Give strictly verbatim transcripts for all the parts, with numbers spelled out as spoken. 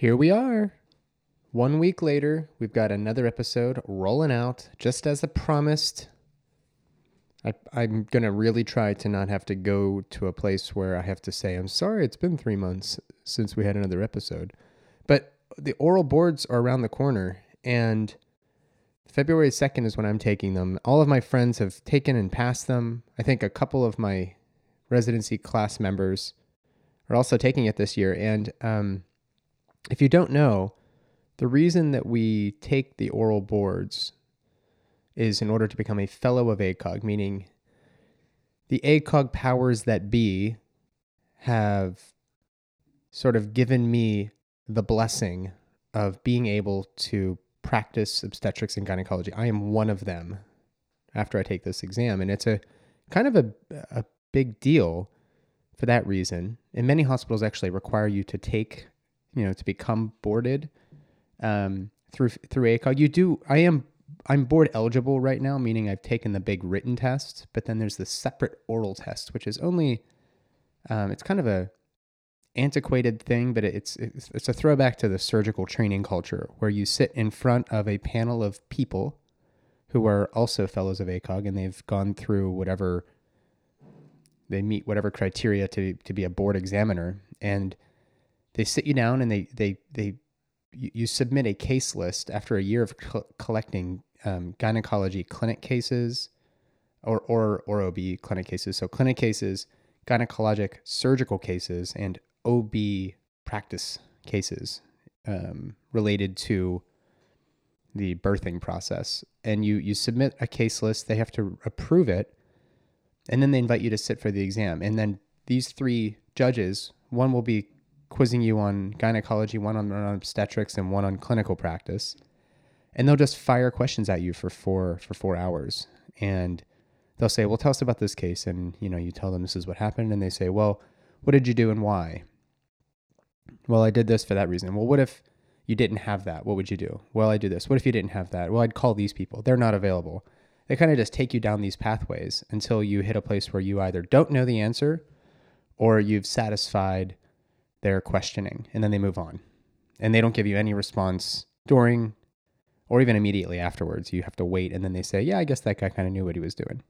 Here we are. One week later, we've got another episode rolling out, just as I promised. I, I'm going to really try to not have to go to a place where I have to say, I'm sorry, it's been three months since we had another episode. But the oral boards are around the corner, and February second is when I'm taking them. All of my friends have taken and passed them. I think a couple of my residency class members are also taking it this year. And um, if you don't know, the reason that we take the oral boards is in order to become a fellow of A C O G, meaning the A C O G powers that be have sort of given me the blessing of being able to practice obstetrics and gynecology. I am one of them after I take this exam. And it's a kind of a, a big deal for that reason. And many hospitals actually require you to take, you know, to become boarded um, through through A C O G. You do, I am, I'm board eligible right now, meaning I've taken the big written test, but then there's the separate oral test, which is only, um, it's kind of a antiquated thing, but it's, it's it's a throwback to the surgical training culture where you sit in front of a panel of people who are also fellows of A C O G, and they've gone through whatever, they meet whatever criteria to to be a board examiner, and they sit you down and they they they you, you submit a case list after a year of co- collecting um, gynecology clinic cases or or or O B clinic cases, so clinic cases, gynecologic surgical cases, and O B practice cases um, related to the birthing process. And you you submit a case list, they have to approve it, and then they invite you to sit for the exam. And then these three judges, one will be quizzing you on gynecology, one on, on obstetrics, and one on clinical practice. And they'll just fire questions at you for four for four hours. And they'll say, well, tell us about this case. And, you know, you tell them this is what happened. And they say, well, what did you do and why? Well, I did this for that reason. Well, what if you didn't have that? What would you do? Well, I do this. What if you didn't have that? Well, I'd call these people. They're not available. They kind of just take you down these pathways until you hit a place where you either don't know the answer or you've satisfied their questioning, and then they move on. And they don't give you any response during or even immediately afterwards. You have to wait, and then they say, yeah, I guess that guy kind of knew what he was doing.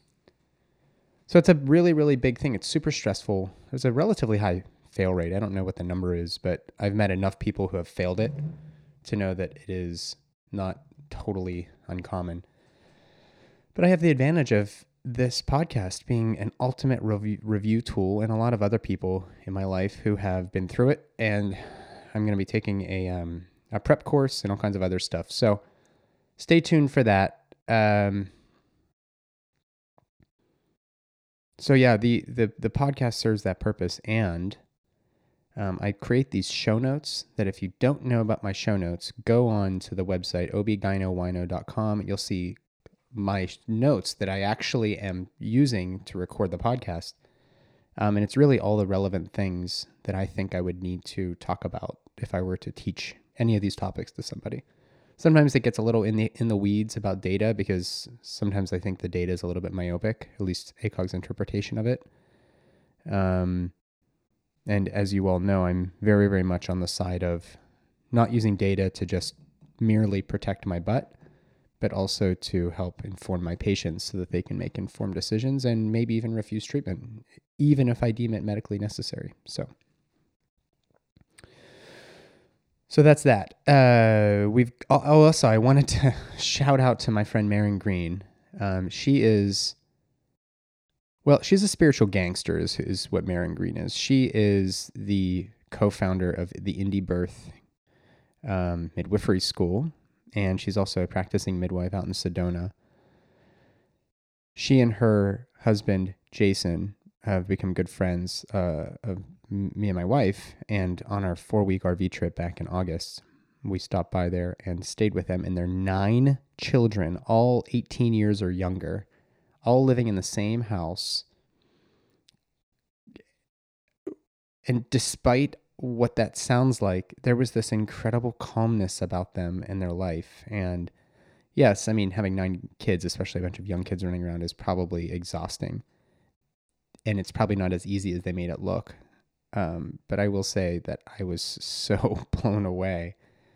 So it's a really, really big thing. It's super stressful. There's a relatively high fail rate. I don't know what the number is, but I've met enough people who have failed it to know that it is not totally uncommon. But I have the advantage of this podcast being an ultimate review, review tool, and a lot of other people in my life who have been through it. And I'm going to be taking a, um, a prep course and all kinds of other stuff. So stay tuned for that. Um, So yeah, the, the, the podcast serves that purpose, and um, I create these show notes that if you don't know about my show notes, go on to the website, o b gyno wino dot com. You'll see my notes that I actually am using to record the podcast. Um, and it's really all the relevant things that I think I would need to talk about if I were to teach any of these topics to somebody. Sometimes it gets a little in the in the weeds about data, because sometimes I think the data is a little bit myopic, at least A C O G's interpretation of it. Um, and as you all know, I'm very, very much on the side of not using data to just merely protect my butt, but also to help inform my patients so that they can make informed decisions and maybe even refuse treatment, even if I deem it medically necessary. So... So that's that. Uh, we've oh, also, I wanted to shout out to my friend Marin Green. Um, she is, well, she's a spiritual gangster is, is what Marin Green is. She is the co-founder of the Indie Birth um, Midwifery School, and she's also a practicing midwife out in Sedona. She and her husband, Jason, have become good friends uh, of me and my wife, and on our four-week R V trip back in August, we stopped by there and stayed with them and their nine children, all eighteen years or younger, all living in the same house. And despite what that sounds like, there was this incredible calmness about them and their life. And yes, I mean, having nine kids, especially a bunch of young kids running around, is probably exhausting. And it's probably not as easy as they made it look. Um, but I will say that I was so blown away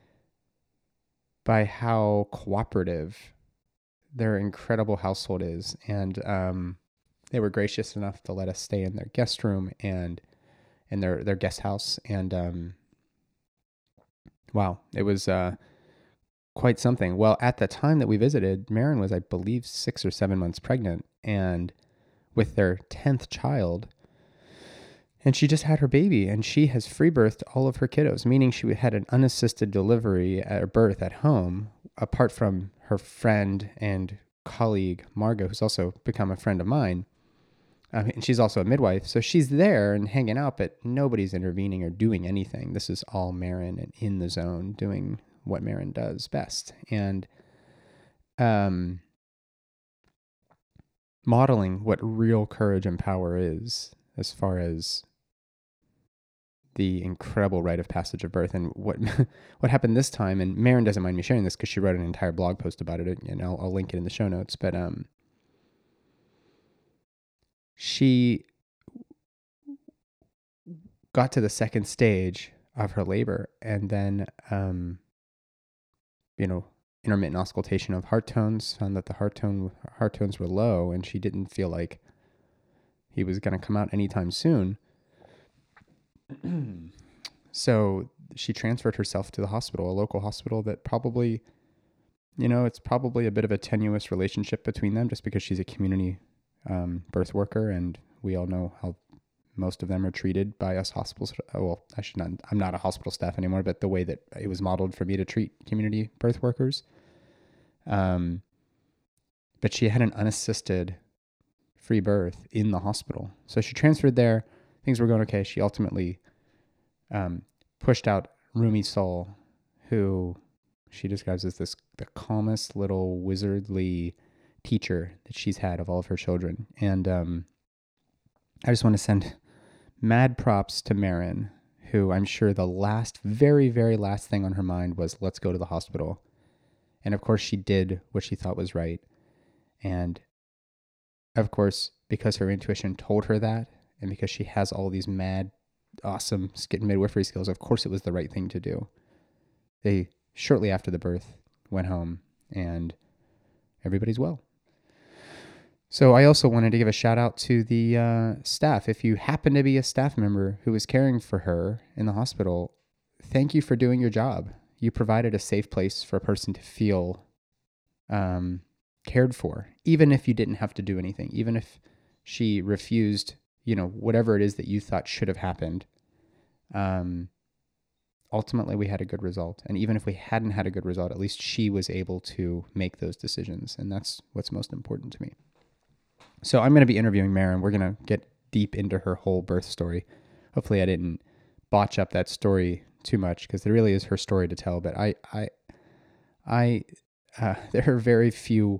by how cooperative their incredible household is. And um, they were gracious enough to let us stay in their guest room and in their, their guest house. And um, wow, it was uh, quite something. Well, at the time that we visited, Marin was, I believe, six or seven months pregnant and with their tenth child. And she just had her baby, and she has free birthed all of her kiddos, meaning she had an unassisted delivery at birth at home, apart from her friend and colleague, Margot, who's also become a friend of mine. Um, and she's also a midwife. So she's there and hanging out, but nobody's intervening or doing anything. This is all Marin and in the zone doing what Marin does best. And um, modeling what real courage and power is as far as the incredible rite of passage of birth. And what what happened this time, and Marin doesn't mind me sharing this because she wrote an entire blog post about it, and I'll, I'll link it in the show notes, but um, she got to the second stage of her labor, and then, um, you know, intermittent auscultation of heart tones, found that the heart tone heart tones were low, and she didn't feel like he was going to come out anytime soon. So she transferred herself to the hospital, a local hospital that probably, you know, it's probably a bit of a tenuous relationship between them just because she's a community um, birth worker, and we all know how most of them are treated by us hospitals. Oh, well, I should not, I'm not a hospital staff anymore, but the way that it was modeled for me to treat community birth workers. Um, but she had an unassisted free birth in the hospital. So she transferred there. Things were going okay. She ultimately um, pushed out Rumi Soul, who she describes as this the calmest little wizardly teacher that she's had of all of her children. And um, I just want to send mad props to Marin, who I'm sure the last, very, very last thing on her mind was, let's go to the hospital. And of course, she did what she thought was right. And of course, because her intuition told her that, and because she has all these mad, awesome midwifery skills, of course it was the right thing to do. They, shortly after the birth, went home, and everybody's well. So I also wanted to give a shout out to the uh, staff. If you happen to be a staff member who was caring for her in the hospital, thank you for doing your job. You provided a safe place for a person to feel um, cared for, even if you didn't have to do anything, even if she refused, you know, whatever it is that you thought should have happened. Um, ultimately, we had a good result. And even if we hadn't had a good result, at least she was able to make those decisions. And that's what's most important to me. So I'm going to be interviewing Marin. We're going to get deep into her whole birth story. Hopefully I didn't botch up that story too much, because there really is her story to tell. But I, I, I, uh, there are very few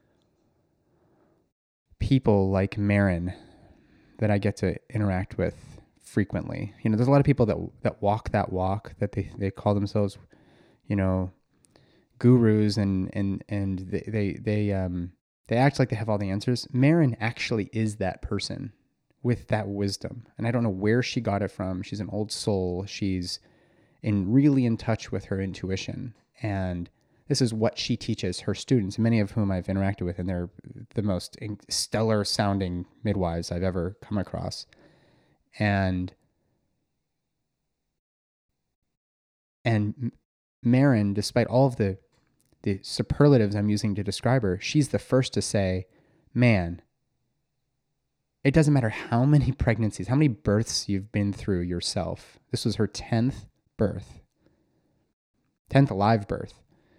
people like Marin that I get to interact with frequently. You know, there's a lot of people that that walk that walk, that they, they call themselves, you know, gurus, and and and they they they um they act like they have all the answers. Marin actually is that person with that wisdom, and I don't know where she got it from. She's an old soul. She's in really in touch with her intuition, and this is what she teaches her students, many of whom I've interacted with, and they're the most stellar sounding midwives I've ever come across. And and Marin, despite all of the the superlatives I'm using to describe her, she's the first to say, man, it doesn't matter how many pregnancies, how many births you've been through yourself. This was her tenth birth, tenth live birth.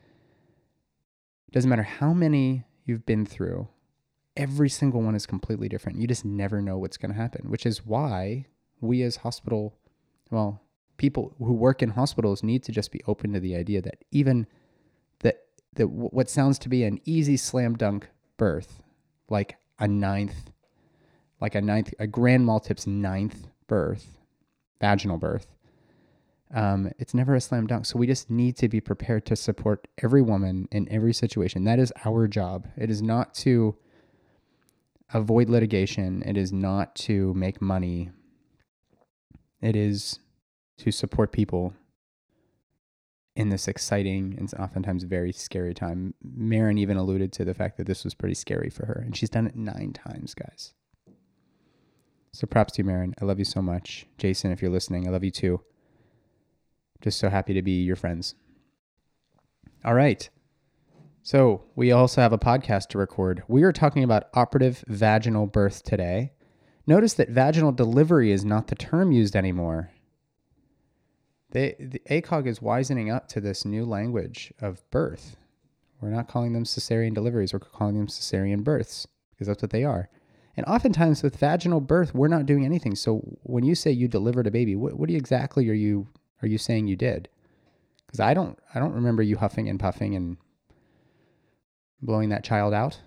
It doesn't matter how many you've been through. Every single one is completely different. You just never know what's going to happen, which is why we as hospital, well, people who work in hospitals need to just be open to the idea that even the, the what sounds to be an easy slam dunk birth, like a ninth, like a ninth, a grand mal tip's ninth birth, vaginal birth, Um, it's never a slam dunk. So we just need to be prepared to support every woman in every situation. That is our job. It is not to avoid litigation. It is not to make money. it is to support people in this exciting and oftentimes very scary time. Maren even alluded to the fact that this was pretty scary for her, and she's done it nine times, guys. So props to you, Maren. I love you so much. Jason, if you're listening, I love you too. Just so happy to be your friends. All right. So we also have a podcast to record. We are talking about operative vaginal birth today. Notice that vaginal delivery is not the term used anymore. They, the A C O G is wisening up to this new language of birth. We're not calling them cesarean deliveries. We're calling them cesarean births because that's what they are. And oftentimes with vaginal birth, we're not doing anything. So when you say you delivered a baby, what, what exactly are you are you saying you did? Because I don't I don't remember you huffing and puffing and blowing that child out.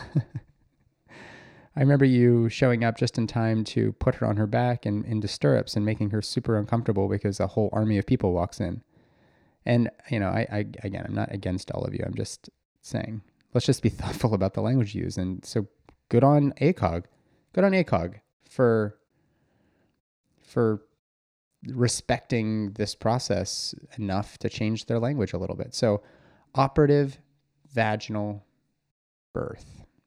I remember you showing up just in time to put her on her back and into stirrups and making her super uncomfortable because a whole army of people walks in. And, you know, I, I again, I'm not against all of you. I'm just saying, let's just be thoughtful about the language used. And so good on A C O G. Good on A C O G for, for respecting this process enough to change their language a little bit. So operative vaginal birth.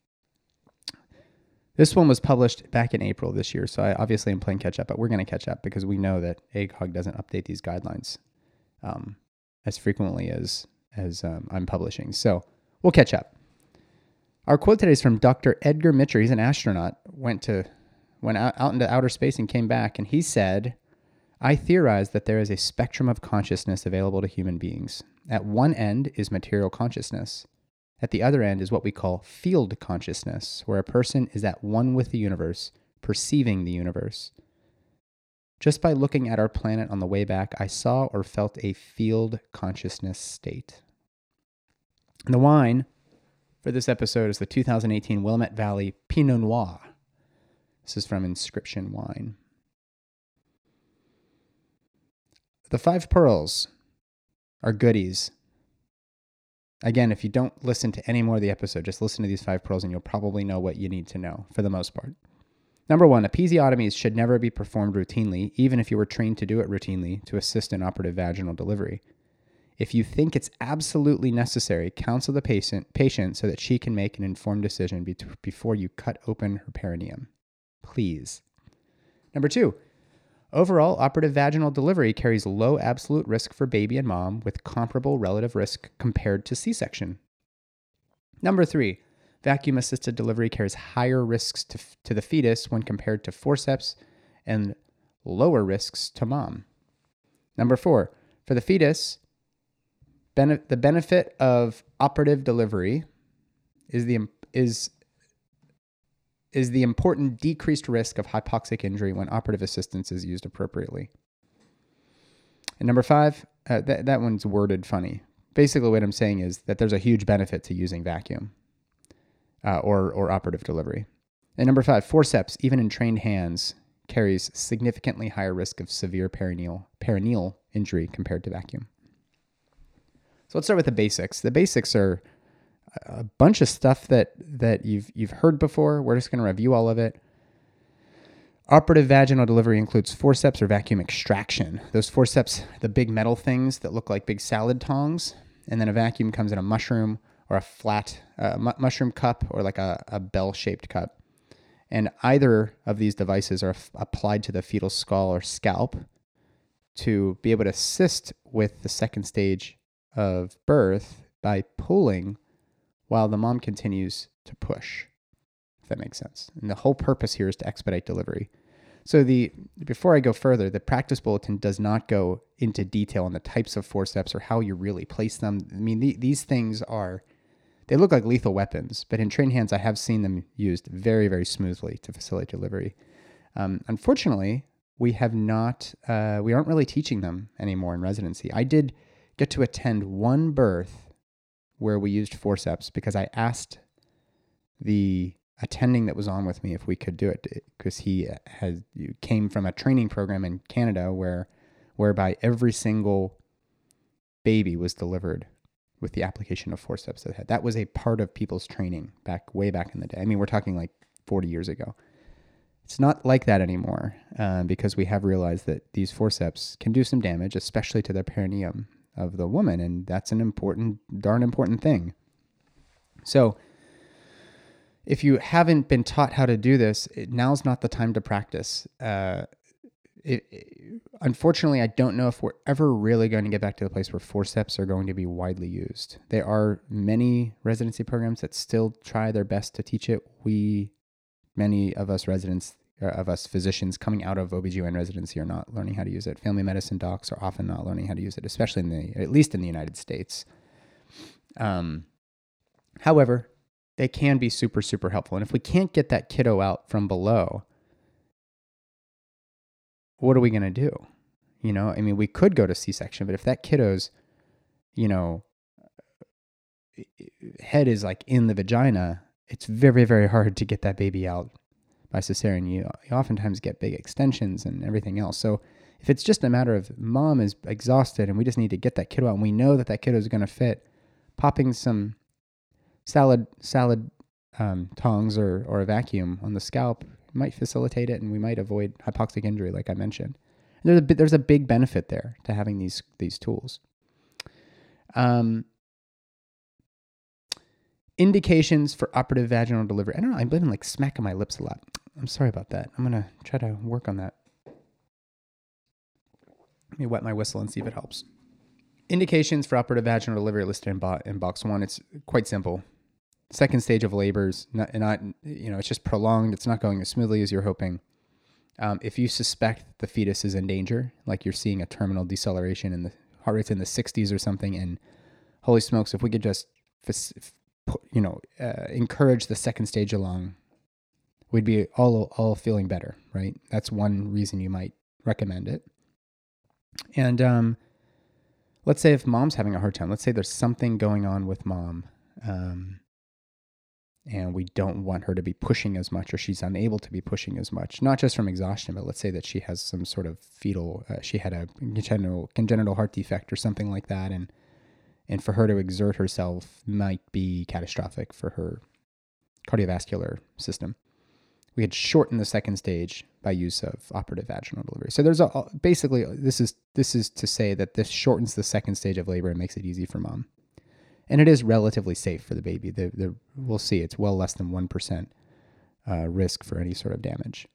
This one was published back in April this year, so I obviously am playing catch up, but we're going to catch up because we know that A C O G doesn't update these guidelines um, as frequently as as um, I'm publishing. So we'll catch up. Our quote today is from Doctor Edgar Mitcher. He's an astronaut, went to went out, out into outer space and came back, and he said, "I theorize that there is a spectrum of consciousness available to human beings. At one end is material consciousness. At the other end is what we call field consciousness, where a person is at one with the universe, perceiving the universe. Just by looking at our planet on the way back, I saw or felt a field consciousness state." And the wine for this episode is the two thousand eighteen Willamette Valley Pinot Noir. This is from Inscription Wine. The five pearls are goodies. Again, if you don't listen to any more of the episode, just listen to these five pearls and you'll probably know what you need to know for the most part. Number one, episiotomies should never be performed routinely, even if you were trained to do it routinely to assist in operative vaginal delivery. If you think it's absolutely necessary, counsel the patient, patient so that she can make an informed decision be- before you cut open her perineum. Please. Number two, overall, operative vaginal delivery carries low absolute risk for baby and mom with comparable relative risk compared to C-section. Number three, vacuum-assisted delivery carries higher risks to, to the fetus when compared to forceps and lower risks to mom. Number four, for the fetus, bene- the benefit of operative delivery is the is is the important decreased risk of hypoxic injury when operative assistance is used appropriately. And number five, uh, that, that one's worded funny. Basically what I'm saying is that there's a huge benefit to using vacuum uh, or, or operative delivery. And number five, forceps, even in trained hands, carries significantly higher risk of severe perineal, perineal injury compared to vacuum. So let's start with the basics. The basics are a bunch of stuff that, that you've you've heard before. We're just going to review all of it. Operative vaginal delivery includes forceps or vacuum extraction. Those forceps, the big metal things that look like big salad tongs, and then a vacuum comes in a mushroom or a flat uh, mu- mushroom cup or like a, a bell-shaped cup. And either of these devices are f- applied to the fetal skull or scalp to be able to assist with the second stage of birth by pulling while the mom continues to push, if that makes sense. And the whole purpose here is to expedite delivery. So the before I go further, the practice bulletin does not go into detail on the types of forceps or how you really place them. I mean, the, these things are, they look like lethal weapons, but in trained hands, I have seen them used very, very smoothly to facilitate delivery. Um, unfortunately, we have not, uh, we aren't really teaching them anymore in residency. I did get to attend one birth where we used forceps because I asked the attending that was on with me if we could do it, because he had came from a training program in Canada where whereby every single baby was delivered with the application of forceps that had. That was a part of people's training back way back in the day. I mean, we're talking like forty years ago. It's not like that anymore uh, because we have realized that these forceps can do some damage, especially to the perineum of the woman, and that's an important, darn important thing. So if you haven't been taught how to do this, it, now's not the time to practice. Uh, it, it, unfortunately, I don't know if we're ever really going to get back to the place where forceps are going to be widely used. There are many residency programs that still try their best to teach it. We, many of us residents, uh, of us physicians coming out of O B G Y N residency are not learning how to use it. Family medicine docs are often not learning how to use it, especially in the, at least in the United States. Um, however, they can be super, super helpful. And if we can't get that kiddo out from below, what are we going to do? You know, I mean, we could go to C-section, but if that kiddo's, you know, head is like in the vagina, it's very, very hard to get that baby out by cesarean. You, you oftentimes get big extensions and everything else. So if it's just a matter of mom is exhausted and we just need to get that kiddo out and we know that that kiddo is going to fit, popping some salad salad um, tongs or, or a vacuum on the scalp might facilitate it, and we might avoid hypoxic injury, like I mentioned. And there's a there's a big benefit there to having these these tools. Um, indications for operative vaginal delivery. I don't know. I've been like smacking my lips a lot. I'm sorry about that. I'm gonna try to work on that. Let me wet my whistle and see if it helps. Indications for operative vaginal delivery are listed in, bo- in box one. It's quite simple. Second stage of labors, not, not, you know, it's just prolonged. It's not going as smoothly as you're hoping. Um, if you suspect the fetus is in danger, like you're seeing a terminal deceleration and the heart rate's in the sixties or something, and holy smokes, if we could just, you know, uh, encourage the second stage along, we'd be all all feeling better, right? That's one reason you might recommend it. And um, let's say if mom's having a hard time, let's say there's something going on with mom, um, and we don't want her to be pushing as much, or she's unable to be pushing as much, not just from exhaustion, but let's say that she has some sort of fetal, uh, she had a congenital, congenital heart defect or something like that, and and for her to exert herself might be catastrophic for her cardiovascular system. We had shortened the second stage by use of operative vaginal delivery. So there's a, basically, this is this is to say that this shortens the second stage of labor and makes it easy for mom. And it is relatively safe for the baby. The, the, we'll see, it's well less than one percent uh, risk for any sort of damage.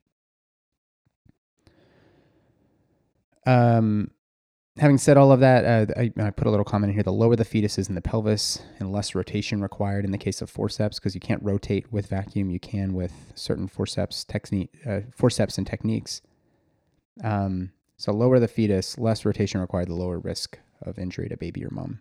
Um, having said all of that, uh, I, I put a little comment in here. The lower the fetus is in the pelvis and less rotation required in the case of forceps, because you can't rotate with vacuum. You can with certain forceps, technique, uh, forceps and techniques. Um, so lower the fetus, less rotation required, the lower risk of injury to baby or mom.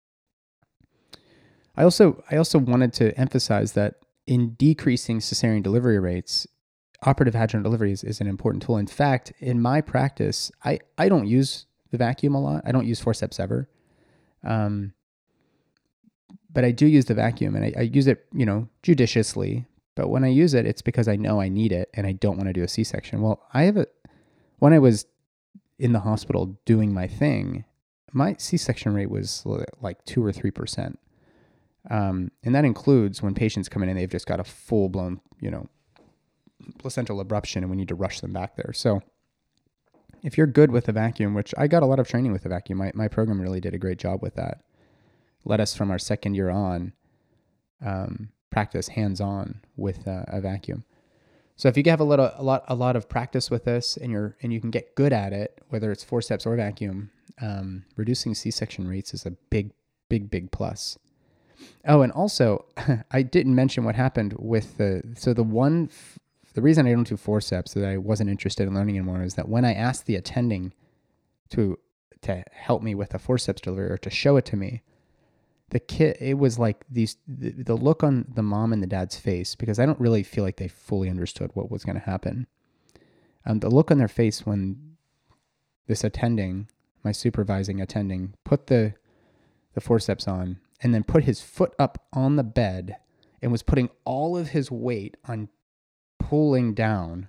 I also I also wanted to emphasize that in decreasing cesarean delivery rates, operative vaginal delivery is, is an important tool. In fact, in my practice, I, I don't use the vacuum a lot. I don't use forceps ever. Um, but I do use the vacuum, and I, I use it, you know, judiciously. But when I use it, it's because I know I need it and I don't want to do a C-section. Well, I have a, when I was in the hospital doing my thing, my C-section rate was like two or three percent. Um, and that includes when patients come in and they've just got a full blown, you know, placental abruption and we need to rush them back there. So if you're good with a vacuum, which I got a lot of training with the vacuum, my, my program really did a great job with that. Let us from our second year on, um, practice hands-on with uh, a vacuum. So if you have a little, a lot, a lot of practice with this and you're, and you can get good at it, whether it's forceps or vacuum, um, reducing C-section rates is a big, big, big plus. Oh, and also, I didn't mention what happened with the, so the one, the reason I don't do forceps that I wasn't interested in learning anymore is that when I asked the attending to, to help me with a forceps delivery or to show it to me, the kid, it was like these, the, the look on the mom and the dad's face, because I don't really feel like they fully understood what was going to happen. Um, the look on their face when this attending, my supervising attending, put the, the forceps on, and then put his foot up on the bed and was putting all of his weight on pulling down.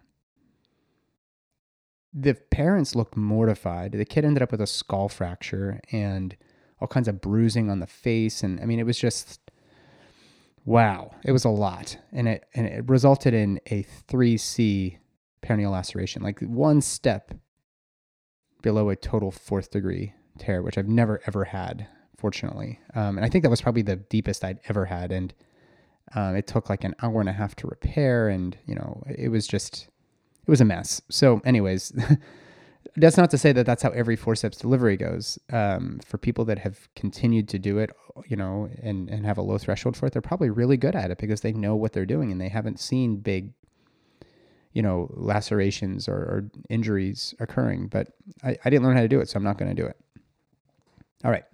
The parents looked mortified. The kid ended up with a skull fracture and all kinds of bruising on the face. And I mean, it was just, wow, it was a lot. And it, and it resulted in a three C perineal laceration, like one step below a total fourth degree tear, which I've never, ever had, fortunately. Um, and I think that was probably the deepest I'd ever had. And um, it took like an hour and a half to repair. And, you know, it was just, it was a mess. So anyways, that's not to say that that's how every forceps delivery goes. Um, for people that have continued to do it, you know, and, and have a low threshold for it, they're probably really good at it because they know what they're doing and they haven't seen big, you know, lacerations or, or injuries occurring. But I, I didn't learn how to do it, so I'm not going to do it. All right.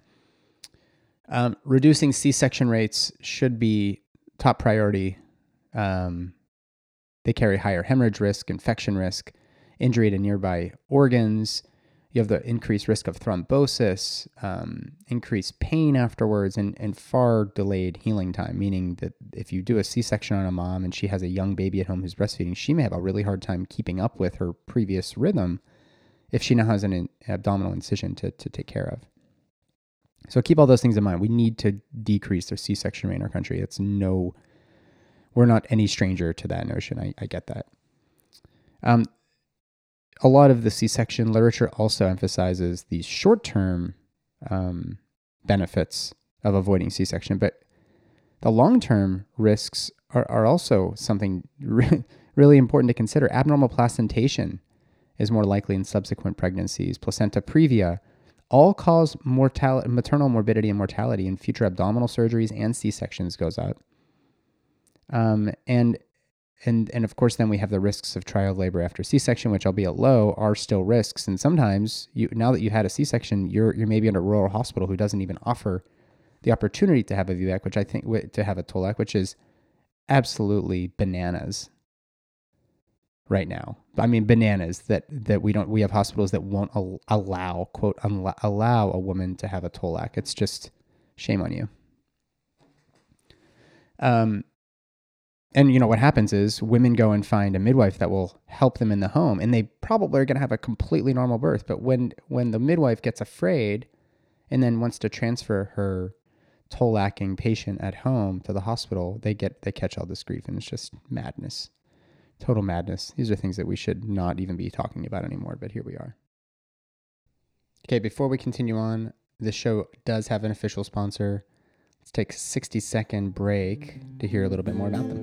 Um, reducing C-section rates should be top priority. Um, they carry higher hemorrhage risk, infection risk, injury to nearby organs. You have the increased risk of thrombosis, um, increased pain afterwards, and, and far delayed healing time, meaning that if you do a C-section on a mom and she has a young baby at home who's breastfeeding, she may have a really hard time keeping up with her previous rhythm if she now has an in, abdominal incision to, to take care of. So keep all those things in mind. We need to decrease the C-section rate in our country. It's no, we're not any stranger to that notion. I, I get that. Um, A lot of the C-section literature also emphasizes the short-term um, benefits of avoiding C-section, but the long-term risks are, are also something re- really important to consider. Abnormal placentation is more likely in subsequent pregnancies. Placenta previa all cause mortal- maternal morbidity and mortality in future abdominal surgeries and C-sections goes up. Um, and And and of course, then we have the risks of trial labor after C-section, which albeit low, are still risks. And sometimes, you now that you had a C-section, you're you're maybe in a rural hospital who doesn't even offer the opportunity to have a V BAC, which I think to have a Tolak, which is absolutely bananas right now. I mean, bananas that that we don't. We have hospitals that won't al- allow quote unla- allow a woman to have a Tolak. It's just shame on you. Um. And, you know, what happens is women go and find a midwife that will help them in the home, and they probably are going to have a completely normal birth. But when, when the midwife gets afraid and then wants to transfer her toll-lacking patient at home to the hospital, they get they catch all this grief, and it's just madness, total madness. These are things that we should not even be talking about anymore, but here we are. Okay, before we continue on, this show does have an official sponsor. Let's take a sixty second break to hear a little bit more about them.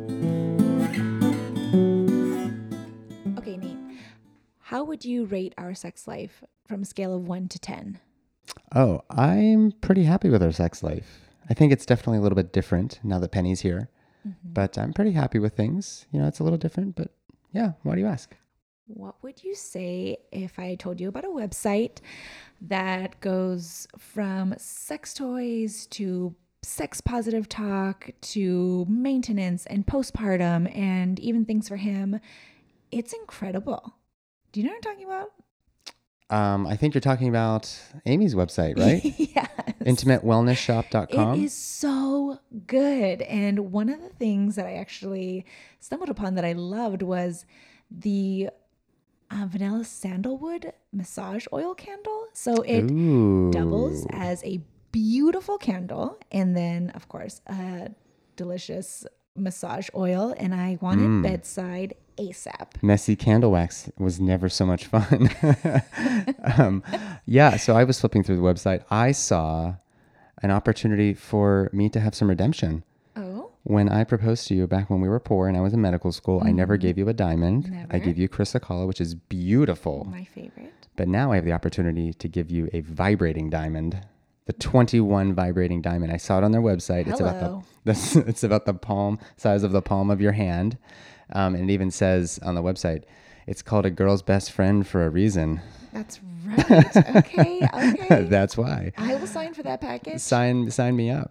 Okay, Nate, how would you rate our sex life from a scale of one to ten? Oh, I'm pretty happy with our sex life. I think it's definitely a little bit different now that Penny's here, mm-hmm. but I'm pretty happy with things. You know, it's a little different, but yeah, why do you ask? What would you say if I told you about a website that goes from sex toys to sex positive talk to maintenance and postpartum and even things for him? It's incredible. Do you know what I'm talking about? Um, I think you're talking about Amy's website, right? Yes. intimate wellness shop dot com. It is so good. And one of the things that I actually stumbled upon that I loved was the uh, vanilla sandalwood massage oil candle. So it Ooh. doubles as a beautiful candle, and then of course a delicious massage oil, and I want mm. it bedside ASAP. Messy candle wax was never so much fun. um, yeah, so I was flipping through the website. I saw an opportunity for me to have some redemption. Oh. When I proposed to you back when we were poor and I was in medical school, mm-hmm. I never gave you a diamond. Never. I gave you Chrysocolla, which is beautiful. My favorite. But now I have the opportunity to give you a vibrating diamond. The twenty-one vibrating diamond. I saw it on their website. Hello. It's about the, the it's about the palm size of the palm of your hand, um, and it even says on the website, it's called a girl's best friend for a reason. That's right. Okay. Okay. That's why. I will sign for that package. Sign sign me up.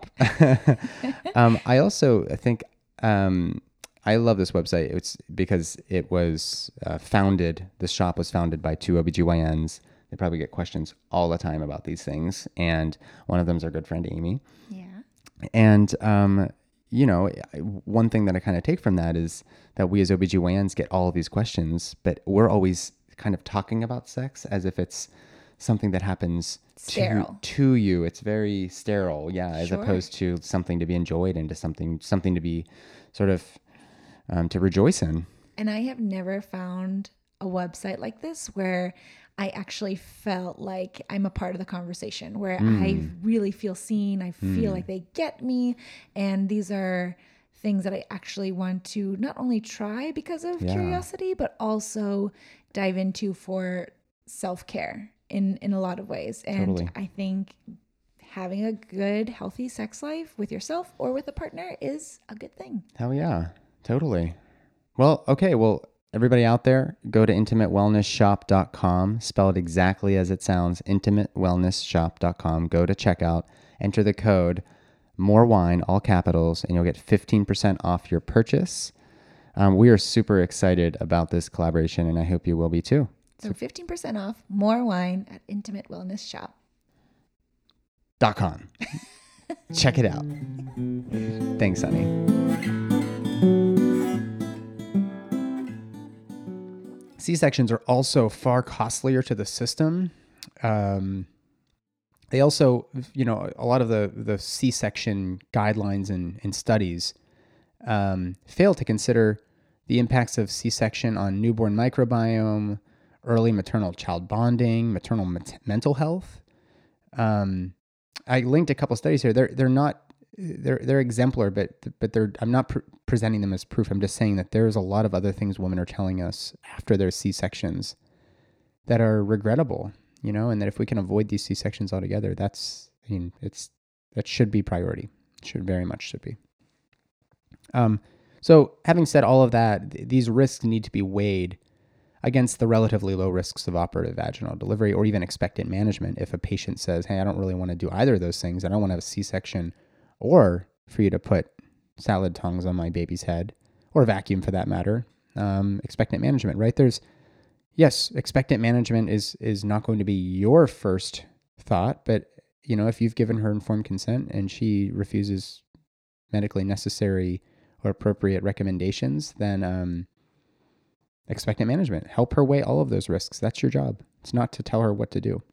um, I also think um, I love this website. It's because it was uh, founded. The shop was founded by two O B G Y Ns. They probably get questions all the time about these things. And one of them is our good friend, Amy. Yeah. And, um, you know, one thing that I kind of take from that is that we as O B G Y Ns get all of these questions, but we're always kind of talking about sex as if it's something that happens to, to you. It's very sterile. Yeah. As sure. opposed to something to be enjoyed and to something, something to be sort of, um, to rejoice in. And I have never found a website like this where I actually felt like I'm a part of the conversation, where Mm. I really feel seen. I feel Mm. like they get me. And these are things that I actually want to not only try because of Yeah. curiosity, but also dive into for self-care in, in a lot of ways. And Totally. I think having a good, healthy sex life with yourself or with a partner is a good thing. Hell yeah. Totally. Well, okay. Well, everybody out there, go to intimate wellness shop dot com, spell it exactly as it sounds, intimate wellness shop dot com. Go to checkout, enter the code more wine, all capitals, and you'll get fifteen percent off your purchase. Um, we are super excited about this collaboration, and I hope you will be too. So fifteen percent off more wine at Intimate Wellness Shop. Dot com. Check it out. Thanks, honey. C-sections are also far costlier to the system. Um, they also, you know, a lot of the, the C-section guidelines and, and studies um, fail to consider the impacts of C-section on newborn microbiome, early maternal child bonding, maternal ment- mental health. Um, I linked a couple studies here. They're they're not they're they're exemplar, but but they're I'm not pr- presenting them as proof. I'm just saying that there's a lot of other things women are telling us after their C-sections that are regrettable, you know, and that if we can avoid these C-sections altogether, that's I mean it's that should be priority. Should very much should be. Um, so having said all of that, th- these risks need to be weighed against the relatively low risks of operative vaginal delivery or even expectant management. If a patient says, hey, I don't really want to do either of those things, I don't want to have a C-section or for you to put salad tongues on my baby's head or vacuum for that matter, um, expectant management, right? There's, yes, expectant management is is not going to be your first thought, but you know, if you've given her informed consent and she refuses medically necessary or appropriate recommendations, then um, expectant management. Help her weigh all of those risks. That's your job. It's not to tell her what to do.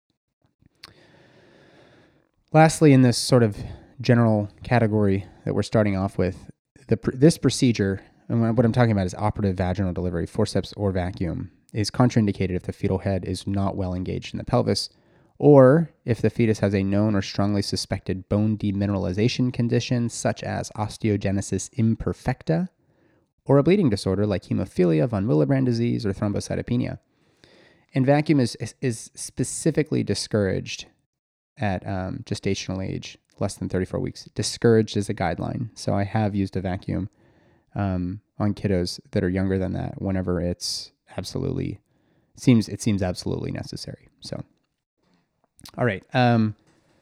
Lastly, in this sort of general category that we're starting off with, the this procedure, and what I'm talking about is operative vaginal delivery, forceps or vacuum, is contraindicated if the fetal head is not well engaged in the pelvis, or if the fetus has a known or strongly suspected bone demineralization condition such as osteogenesis imperfecta, or a bleeding disorder like hemophilia, von Willebrand disease, or thrombocytopenia. And vacuum is, is, is specifically discouraged at um, gestational age, less than thirty-four weeks. Discouraged is a guideline. So I have used a vacuum um, on kiddos that are younger than that whenever it's absolutely, seems it seems absolutely necessary. So, all right. Um,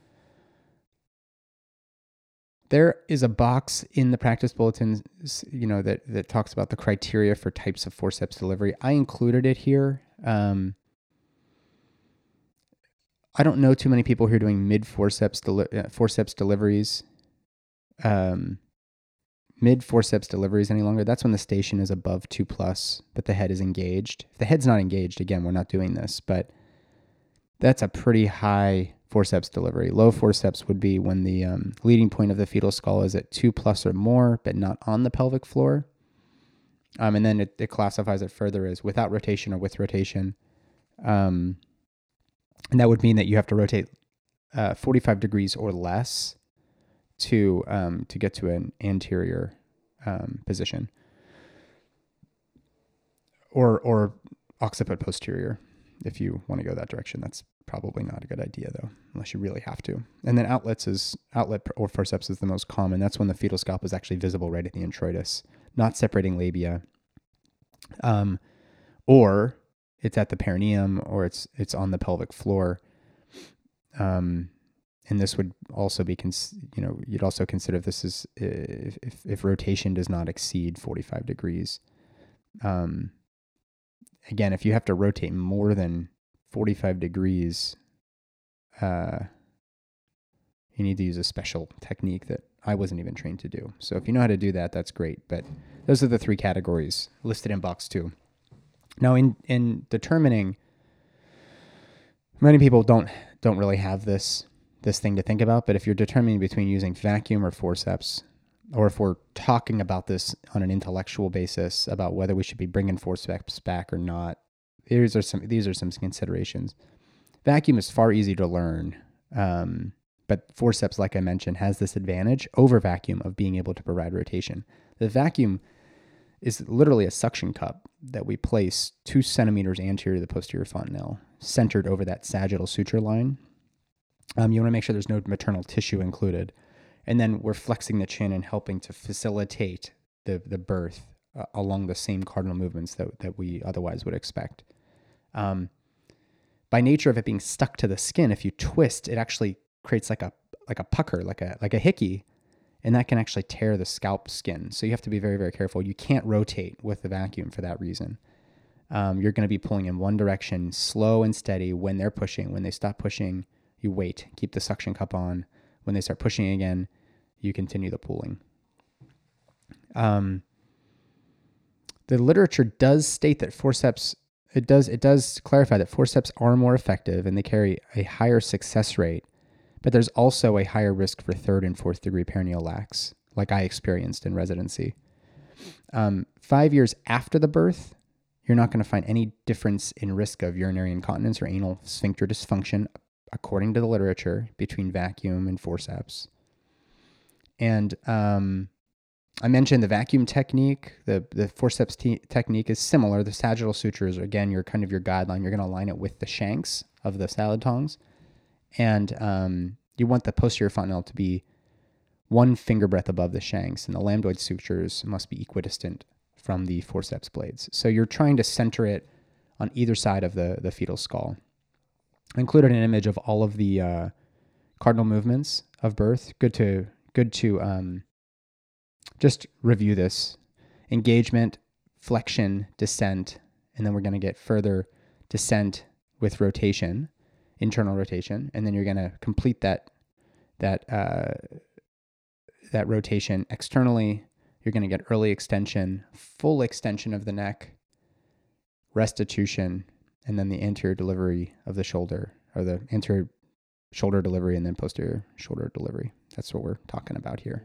There is a box in the practice bulletin, you know, that, that talks about the criteria for types of forceps delivery. I included it here. Um, I don't know too many people who are doing mid forceps deli- uh, forceps deliveries, um, mid forceps deliveries any longer. That's when the station is above two plus, but the head is engaged. If the head's not engaged, again, we're not doing this, but that's a pretty high forceps delivery. Low forceps would be when the um, leading point of the fetal skull is at two plus or more, but not on the pelvic floor. Um, and then it, it classifies it further as without rotation or with rotation. Um, and that would mean that you have to rotate uh, forty-five degrees or less to um, to get to an anterior um, position, or or occiput posterior. If you want to go that direction, that's probably not a good idea though, unless you really have to. And then outlets is outlet or forceps is the most common. That's when the fetal scalp is actually visible right at the introitus, not separating labia. Um, or it's at the perineum, or it's it's on the pelvic floor. Um, and this would also be, cons- you know, you'd also consider if this is if if, if rotation does not exceed forty-five degrees. Um, again, if you have to rotate more than forty-five degrees, uh, you need to use a special technique that I wasn't even trained to do. So if you know how to do that, that's great. But those are the three categories listed in box two. Now, in, in determining, many people don't don't really have this this thing to think about. But if you're determining between using vacuum or forceps, or if we're talking about this on an intellectual basis about whether we should be bringing forceps back or not, these are some these are some considerations. Vacuum is far easier to learn, um, but forceps, like I mentioned, has this advantage over vacuum of being able to provide rotation. The vacuum is literally a suction cup that we place two centimeters anterior to the posterior fontanelle, centered over that sagittal suture line. Um, you want to make sure there's no maternal tissue included. And then we're flexing the chin and helping to facilitate the, the birth uh, along the same cardinal movements that, that we otherwise would expect. Um, by nature of it being stuck to the skin, if you twist, it actually creates like a like a pucker, like a like a hickey, and that can actually tear the scalp skin. So you have to be very, very careful. You can't rotate with the vacuum for that reason. Um, you're going to be pulling in one direction, slow and steady when they're pushing. When they stop pushing, you wait, keep the suction cup on. When they start pushing again, you continue the pulling. Um, the literature does state that forceps, it does it does clarify that forceps are more effective and they carry a higher success rate, but there's also a higher risk for third and fourth degree perineal lacs, like I experienced in residency. Um, five years after the birth, you're not going to find any difference in risk of urinary incontinence or anal sphincter dysfunction, according to the literature, between vacuum and forceps. And um, I mentioned the vacuum technique. The the forceps te- technique is similar. The sagittal sutures are, again, your kind of your guideline. You're going to align it with the shanks of the salad tongs. And um, you want the posterior fontanelle to be one finger breadth above the shanks, and the lambdoid sutures must be equidistant from the forceps blades. So you're trying to center it on either side of the, the fetal skull. I included an image of all of the uh, cardinal movements of birth. Good to good to um, just review this. Engagement, flexion, descent, and then we're going to get further descent with rotation, internal rotation, and then you're going to complete that that uh, that rotation externally. You're going to get early extension, full extension of the neck, restitution, and then the anterior delivery of the shoulder, or the anterior shoulder delivery and then posterior shoulder delivery. That's what we're talking about here.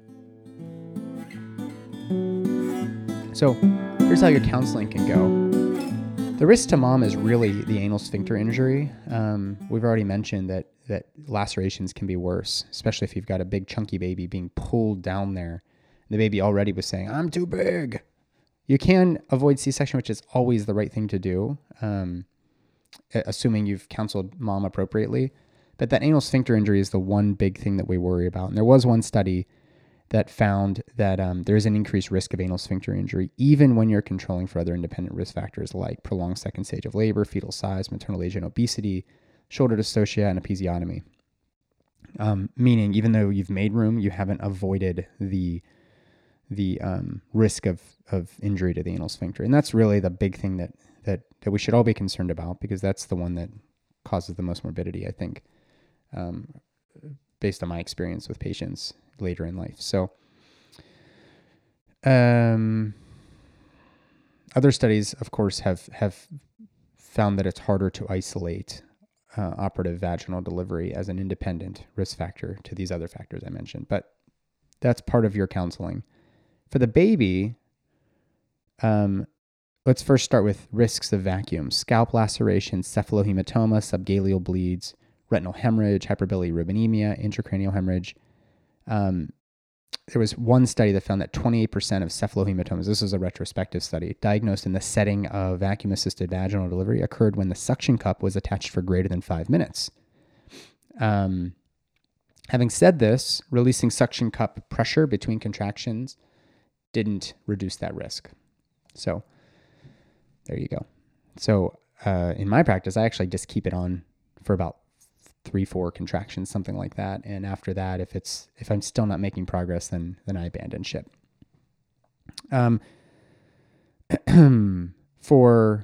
So here's how your counseling can go. The risk to mom is really the anal sphincter injury. Um, we've already mentioned that that lacerations can be worse, especially if you've got a big chunky baby being pulled down there. The baby already was saying, I'm too big. You can avoid C-section, which is always the right thing to do, um, assuming you've counseled mom appropriately. But that anal sphincter injury is the one big thing that we worry about. And there was one study that found that um, there's an increased risk of anal sphincter injury, even when you're controlling for other independent risk factors like prolonged second stage of labor, fetal size, maternal age and obesity, shoulder dystocia, and episiotomy. Um, meaning, even though you've made room, you haven't avoided the the um, risk of, of injury to the anal sphincter. And that's really the big thing that, that, that we should all be concerned about, because that's the one that causes the most morbidity, I think, um, based on my experience with patients later in life. So um, other studies, of course, have, have found that it's harder to isolate uh, operative vaginal delivery as an independent risk factor to these other factors I mentioned. But that's part of your counseling. For the baby, um, let's first start with risks of vacuum: scalp laceration, cephalohematoma, subgaleal bleeds, retinal hemorrhage, hyperbilirubinemia, intracranial hemorrhage. Um, there was one study that found that twenty-eight percent of cephalohematomas, this is a retrospective study, diagnosed in the setting of vacuum-assisted vaginal delivery occurred when the suction cup was attached for greater than five minutes. Um, having said this, releasing suction cup pressure between contractions didn't reduce that risk. So there you go. So uh, in my practice, I actually just keep it on for about three, four contractions, something like that. And after that, if it's if I'm still not making progress, then then I abandon ship. Um, for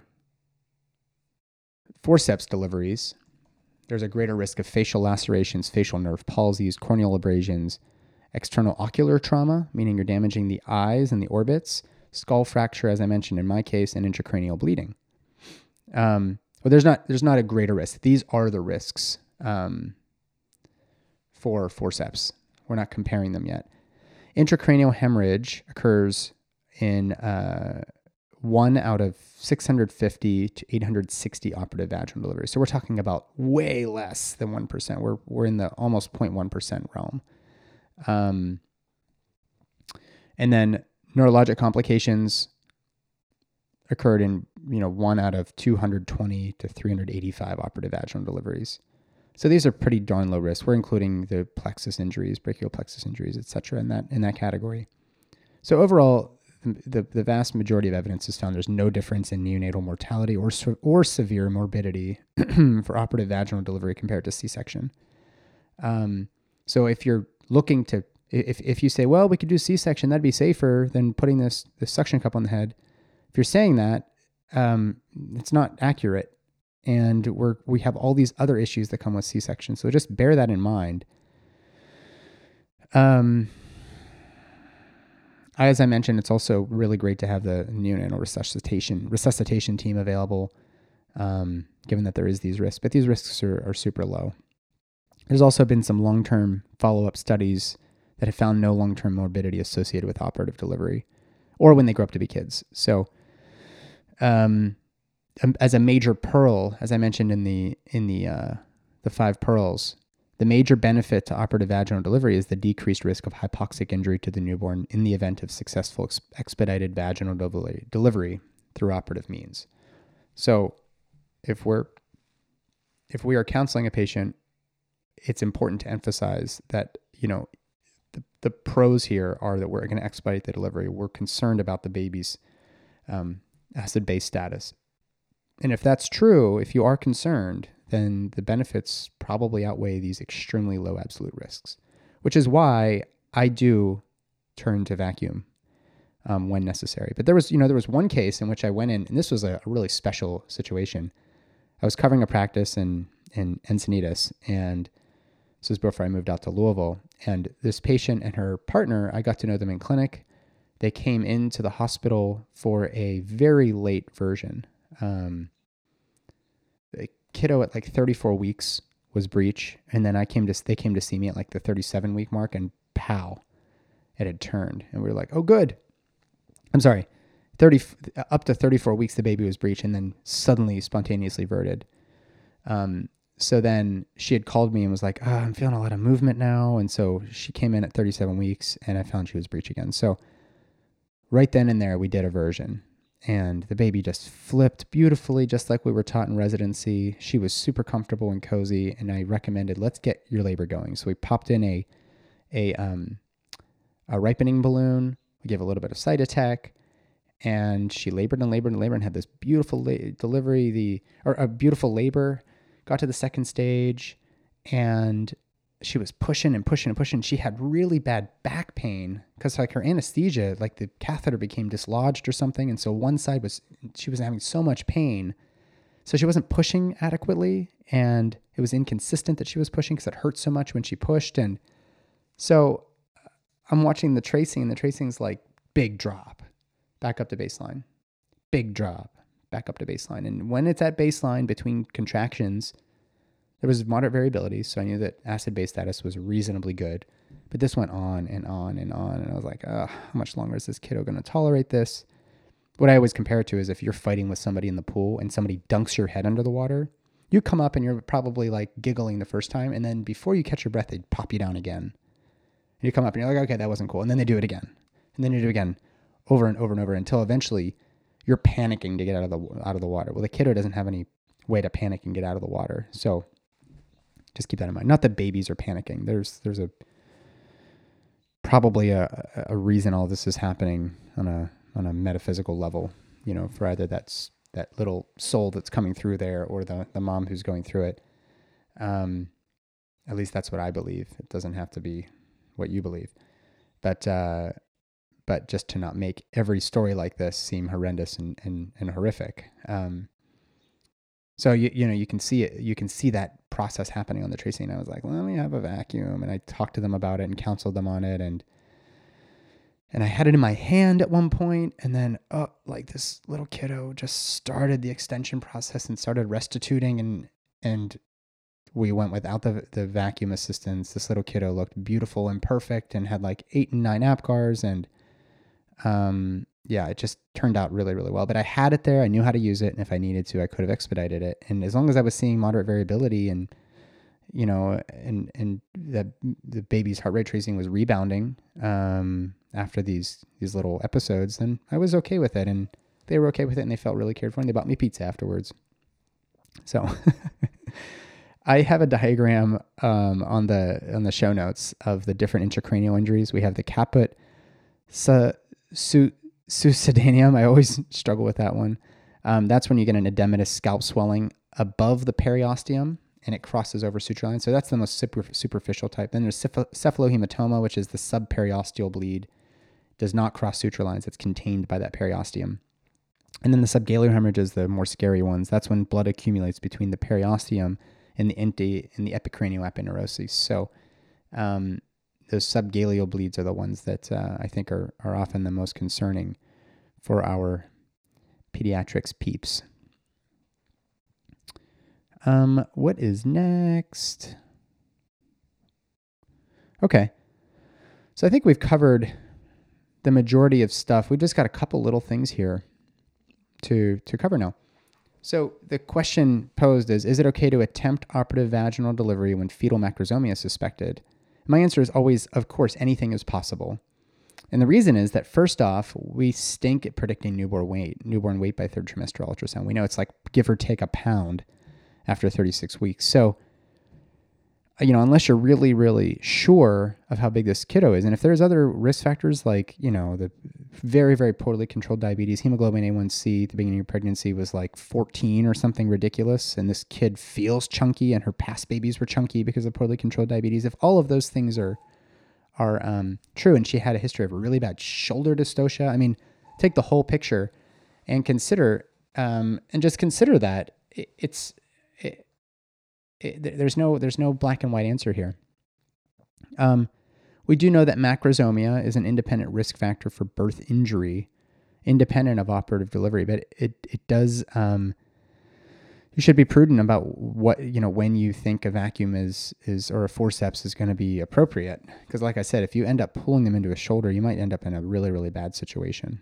forceps deliveries, there's a greater risk of facial lacerations, facial nerve palsies, corneal abrasions, external ocular trauma, meaning you're damaging the eyes and the orbits, skull fracture, as I mentioned in my case, and intracranial bleeding. Um, but there's not there's not a greater risk. These are the risks um, for forceps. We're not comparing them yet. Intracranial hemorrhage occurs in uh, one out of six hundred fifty to eight hundred sixty operative vaginal deliveries. So we're talking about way less than one percent. We're, we're in the almost zero point one percent realm. Um, and then neurologic complications occurred in, you know, one out of two hundred twenty to three hundred eighty-five operative vaginal deliveries. So these are pretty darn low risk. We're including the plexus injuries, brachial plexus injuries, et cetera, in that in that category. So overall, the, the vast majority of evidence has found there's no difference in neonatal mortality or or severe morbidity for operative vaginal delivery compared to C-section. Um, so if you're looking to, if if you say, well, we could do C-section, that'd be safer than putting this this suction cup on the head. If you're saying that, um, it's not accurate. And we're, we have all these other issues that come with C-section. So just bear that in mind. Um, as I mentioned, it's also really great to have the neonatal resuscitation resuscitation team available, um, given that there is these risks. But these risks are, are super low. There's also been some long-term follow-up studies that have found no long-term morbidity associated with operative delivery or when they grow up to be kids. So, um, as a major pearl, as I mentioned in the in the uh, the five pearls, the major benefit to operative vaginal delivery is the decreased risk of hypoxic injury to the newborn in the event of successful ex- expedited vaginal delivery, delivery through operative means. So, if we're if we are counseling a patient, it's important to emphasize that, you know, the the pros here are that we're going to expedite the delivery. We're concerned about the baby's um, acid-base status. And if that's true, if you are concerned, then the benefits probably outweigh these extremely low absolute risks, which is why I do turn to vacuum um, when necessary. But there was, you know, there was one case in which I went in, and this was a, a really special situation. I was covering a practice in, in Encinitas, and this was before I moved out to Louisville. And this patient and her partner, I got to know them in clinic. They came into the hospital for a very late version. Um, the kiddo at like thirty-four weeks was breech, and then I came to they came to see me at like the thirty-seven week mark, and pow, it had turned, and we were like, oh, good. I'm sorry, thirty up to thirty-four weeks the baby was breech, and then suddenly spontaneously verted. Um, so then she had called me and was like, oh, I'm feeling a lot of movement now, and so she came in at thirty-seven weeks, and I found she was breech again. So right then and there, we did a version. And the baby just flipped beautifully, just like we were taught in residency. She was super comfortable and cozy, and I recommended, let's get your labor going. So we popped in a a um, a ripening balloon. We gave a little bit of Cytotec, and she labored and labored and labored and had this beautiful la- delivery, the or a beautiful labor. Got to the second stage, and she was pushing and pushing and pushing. She had really bad back pain because like her anesthesia, like the catheter became dislodged or something. And so one side was, she was having so much pain. So she wasn't pushing adequately, and it was inconsistent that she was pushing because it hurt so much when she pushed. And so I'm watching the tracing, and the tracing's like big drop, back up to baseline, big drop, back up to baseline. And when it's at baseline between contractions, there was moderate variability, so I knew that acid-base status was reasonably good. But this went on and on and on, and I was like, oh, how much longer is this kiddo going to tolerate this? What I always compare it to is if you're fighting with somebody in the pool and somebody dunks your head under the water, you come up and you're probably like giggling the first time, and then before you catch your breath, they pop you down again. And you come up and you're like, okay, that wasn't cool. And then they do it again. And then you do it again over and over and over until eventually you're panicking to get out of the out of the water. Well, the kiddo doesn't have any way to panic and get out of the water. So just keep that in mind. Not that babies are panicking. There's there's a probably a, a reason all this is happening on a on a metaphysical level, you know, for either that's that little soul that's coming through there or the, the mom who's going through it. Um, at least that's what I believe. It doesn't have to be what you believe. But uh, but just to not make every story like this seem horrendous and, and, and horrific. Um, So you you know you can see it you can see that process happening on the tracing. I was like, let me have a vacuum, and I talked to them about it and counseled them on it, and and I had it in my hand at one point, and then oh, like this little kiddo just started the extension process and started restituting, and and we went without the the vacuum assistance. This little kiddo looked beautiful and perfect and had like eight and nine Apgars, and um, yeah, it just turned out really, really well. But I had it there. I knew how to use it, and if I needed to, I could have expedited it. And as long as I was seeing moderate variability, and you know, and and the the baby's heart rate tracing was rebounding um, after these these little episodes, then I was okay with it, and they were okay with it, and they felt really cared for, and they bought me pizza afterwards. So I have a diagram um, on the on the show notes of the different intracranial injuries. We have the caput su, su, succedaneum. I always struggle with that one. Um, that's when you get an edematous scalp swelling above the periosteum, and it crosses over suture line. So that's the most super, superficial type. Then there's ceph- cephalohematoma, which is the subperiosteal bleed. Does not cross suture lines. It's contained by that periosteum. And then the subgaleal hemorrhage is the more scary ones. That's when blood accumulates between the periosteum and the empty and the epicranial aponeuroses. So um, those subgaleal bleeds are the ones that uh, I think are are often the most concerning for our pediatrics peeps. Um, what is next? Okay. So I think we've covered the majority of stuff. We've just got a couple little things here to to cover now. So the question posed is, is it okay to attempt operative vaginal delivery when fetal macrosomia is suspected? My answer is always, of course, anything is possible. And the reason is that, first off, we stink at predicting newborn weight, newborn weight by third trimester ultrasound. We know it's like give or take a pound after thirty-six weeks. So, you know, unless you're really, really sure of how big this kiddo is, and if there's other risk factors like, you know, the very, very poorly controlled diabetes, hemoglobin A one C at the beginning of pregnancy was like fourteen or something ridiculous, and this kid feels chunky, and her past babies were chunky because of poorly controlled diabetes. If all of those things are are um, true, and she had a history of a really bad shoulder dystocia, I mean, take the whole picture and consider, um, and just consider that it, it's. It, It, there's no there's no black and white answer here. Um, we do know that macrosomia is an independent risk factor for birth injury, independent of operative delivery. But it it does um, you should be prudent about what you know when you think a vacuum is is or a forceps is going to be appropriate. Because like I said, if you end up pulling them into a shoulder, you might end up in a really really bad situation.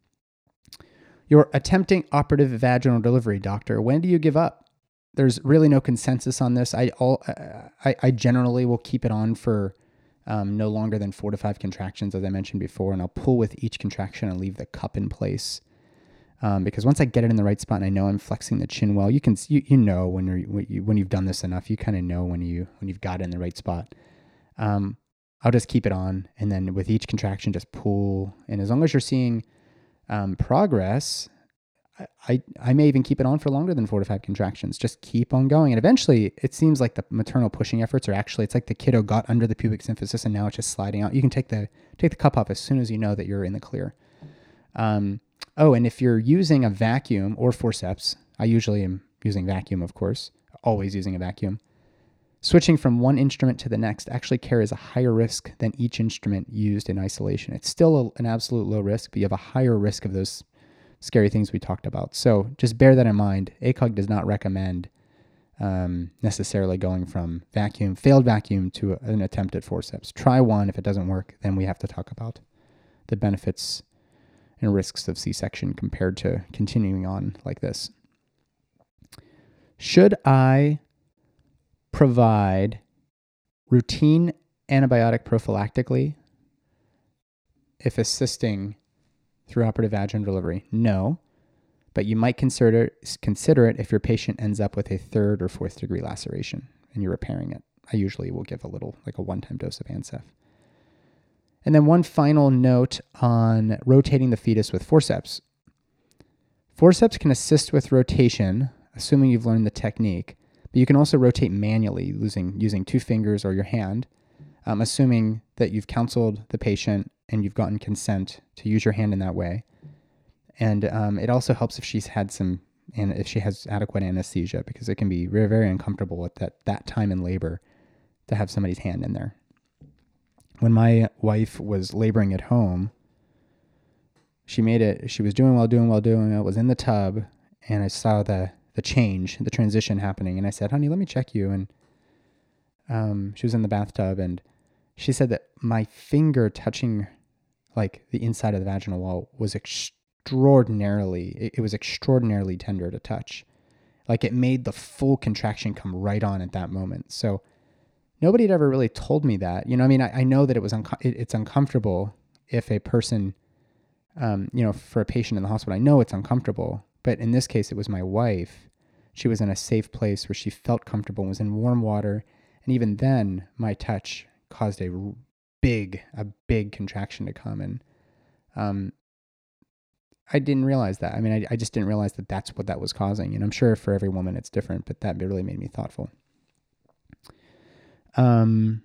You're attempting operative vaginal delivery, doctor. When do you give up? There's really no consensus on this. I all I, I generally will keep it on for um, no longer than four to five contractions, as I mentioned before, and I'll pull with each contraction and leave the cup in place. Um, because once I get it in the right spot and I know I'm flexing the chin well, you can you, you know when you're when, you, when you've done this enough, you kind of know when you when you've got it in the right spot. Um, I'll just keep it on, and then with each contraction, just pull. And as long as you're seeing um, progress, I, I may even keep it on for longer than four to five contractions. Just keep on going. And eventually it seems like the maternal pushing efforts are actually, it's like the kiddo got under the pubic symphysis and now it's just sliding out. You can take the, take the cup off as soon as you know that you're in the clear. Um, oh, and if you're using a vacuum or forceps, I usually am using vacuum, of course, always using a vacuum. Switching from one instrument to the next actually carries a higher risk than each instrument used in isolation. It's still a, an absolute low risk, but you have a higher risk of those scary things we talked about. So just bear that in mind. A C O G does not recommend um, necessarily going from vacuum, failed vacuum to an attempt at forceps. Try one. If it doesn't work, then we have to talk about the benefits and risks of C-section compared to continuing on like this. Should I provide routine antibiotic prophylactically if assisting through operative vaginal delivery? No, but you might consider consider it if your patient ends up with a third or fourth degree laceration and you're repairing it. I usually will give a little, like a one-time dose of Ancef. And then one final note on rotating the fetus with forceps. Forceps can assist with rotation, assuming you've learned the technique, but you can also rotate manually using, using two fingers or your hand, um, assuming that you've counseled the patient and you've gotten consent to use your hand in that way. And um, it also helps if she's had some, and if she has adequate anesthesia, because it can be very, very uncomfortable at that, that time in labor to have somebody's hand in there. When my wife was laboring at home, she made it, she was doing well, doing well, doing well, was in the tub, and I saw the, the change, the transition happening. And I said, honey, let me check you. And Um, she was in the bathtub, and she said that my finger touching like the inside of the vaginal wall was extraordinarily, it, it was extraordinarily tender to touch. Like it made the full contraction come right on at that moment. So nobody had ever really told me that. You know, I mean, I, I know that it was unco- it, it's uncomfortable if a person, um, you know, for a patient in the hospital, I know it's uncomfortable. But in this case, it was my wife. She was in a safe place where she felt comfortable and was in warm water. And even then, my touch caused a big, a big contraction to come. And um, I didn't realize that. I mean, I, I just didn't realize that that's what that was causing. And I'm sure for every woman it's different, but that really made me thoughtful. Um,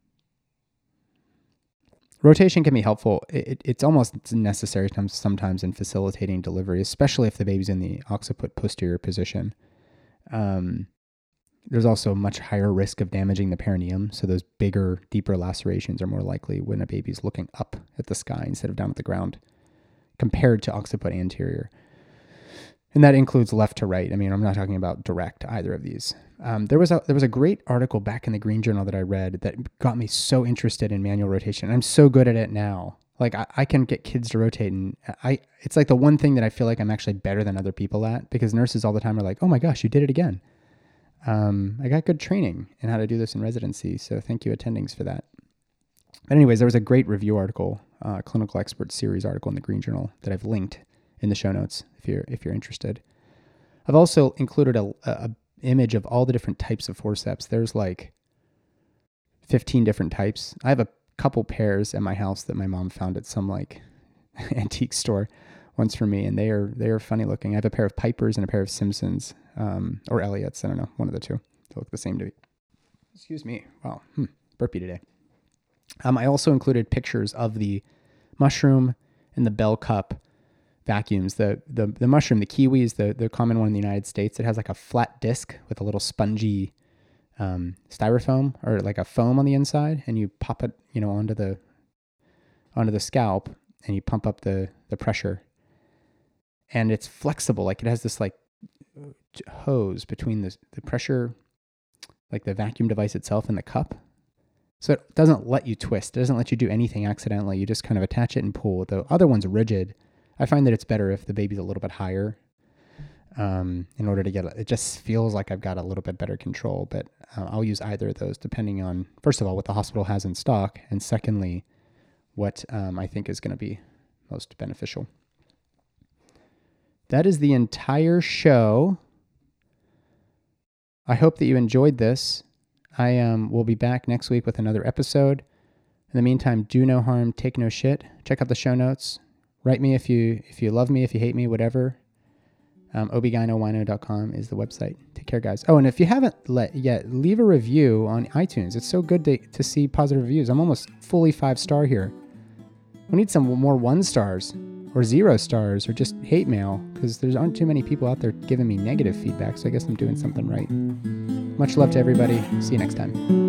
rotation can be helpful. It, it's almost necessary sometimes in facilitating delivery, especially if the baby's in the occiput posterior position. Um, there's also a much higher risk of damaging the perineum. So those bigger, deeper lacerations are more likely when a baby's looking up at the sky instead of down at the ground, compared to occiput anterior. And that includes left to right. I mean, I'm not talking about direct either of these. Um, there was a there was a great article back in the Green Journal that I read that got me so interested in manual rotation. I'm so good at it now. Like I, I can get kids to rotate, and I it's like the one thing that I feel like I'm actually better than other people at, because nurses all the time are like, "Oh my gosh, you did it again." Um, I got good training in how to do this in residency, so thank you attendings for that. But anyways, there was a great review article, uh, clinical expert series article in the Green Journal that I've linked in the show notes if you're if you're interested. I've also included a, a image of all the different types of forceps. There's like fifteen different types. I have a couple pairs at my house that my mom found at some like antique store once for me, and they are they are funny looking. I have a pair of Pipers and a pair of Simpsons, um, or Elliott's. I don't know, one of the two. They look the same to me. Excuse me. Wow, hmm, burpee today. Um, I also included pictures of the mushroom and the bell cup vacuums. The the the mushroom, the Kiwi is the, the common one in the United States. It has like a flat disc with a little spongy um, styrofoam or like a foam on the inside, and you pop it, you know, onto the onto the scalp, and you pump up the the pressure. And it's flexible, like it has this like hose between the the pressure, like the vacuum device itself and the cup. So it doesn't let you twist. It doesn't let you do anything accidentally. You just kind of attach it and pull. The other one's rigid. I find that it's better if the baby's a little bit higher, um, in order to get, it just feels like I've got a little bit better control, but uh, I'll use either of those depending on, first of all, what the hospital has in stock, and secondly, what um, I think is going to be most beneficial. That is the entire show. I hope that you enjoyed this. I um, will be back next week with another episode. In the meantime, do no harm, take no shit. Check out the show notes. Write me if you if you love me, if you hate me, whatever. Um, O B G Y N O wino dot com is the website. Take care, guys. Oh, and if you haven't let yet, leave a review on iTunes. It's so good to, to see positive reviews. I'm almost fully five star here. We need some more one stars or zero stars or just hate mail, because there aren't too many people out there giving me negative feedback. So I guess I'm doing something right. Much love to everybody. See you next time.